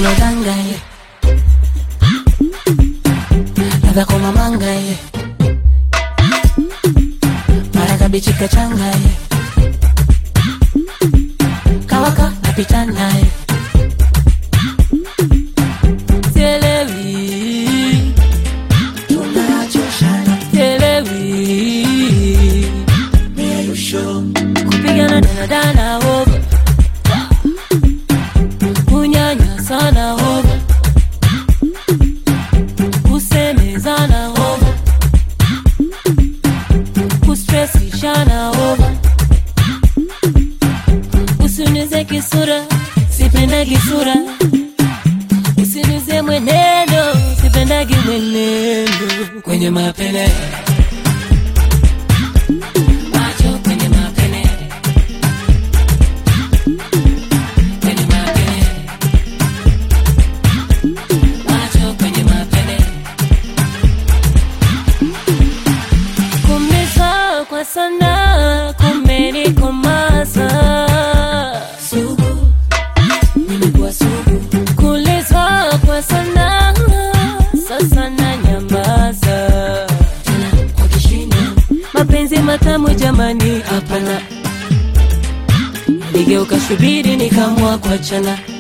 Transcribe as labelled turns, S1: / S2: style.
S1: danga ladha kama manga maraka bichika changa kawaka napita naye telewi tunachoshana telewi meyusho kupigana dana hoga kunyanya sana hoga kusemezana hoga kustressishana hoga usinize kisura sipendagi sura usinize mwenendo sipendagi mwenendo kwenye mapene macho kwenye mapene kwenye mapene macho kwenye mapene kumeza kwa sana kumeni kumasa sugu nimekuwa sugu kuleza kwa sana sasa na nyamaza tena kwa kishindo mapenzi matamu jamani hapana nigeuka shubiri nikamua kuachana